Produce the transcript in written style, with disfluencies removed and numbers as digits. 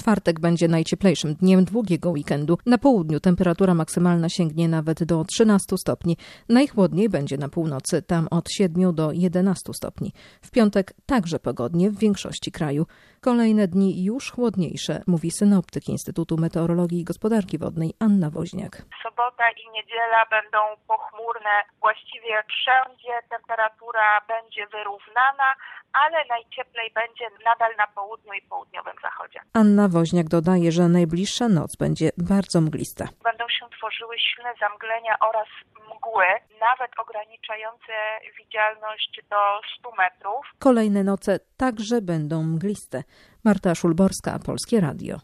Czwartek będzie najcieplejszym dniem długiego weekendu. Na południu temperatura maksymalna sięgnie nawet do 13 stopni. Najchłodniej będzie na północy, tam od 7 do 11 stopni. W piątek także pogodnie w większości kraju. Kolejne dni już chłodniejsze, mówi synoptyk Instytutu Meteorologii i Gospodarki Wodnej Anna Woźniak. Sobota i niedziela będą pochmurne. Właściwie wszędzie temperatura będzie wyrównana, ale najcieplej będzie nadal na południu i południowym zachodzie. Anna Woźniak dodaje, że najbliższa noc będzie bardzo mglista. Będą się tworzyły silne zamglenia oraz mgły, nawet ograniczające widzialność do 100 metrów. Kolejne noce także będą mgliste. Marta Szulborska, Polskie Radio.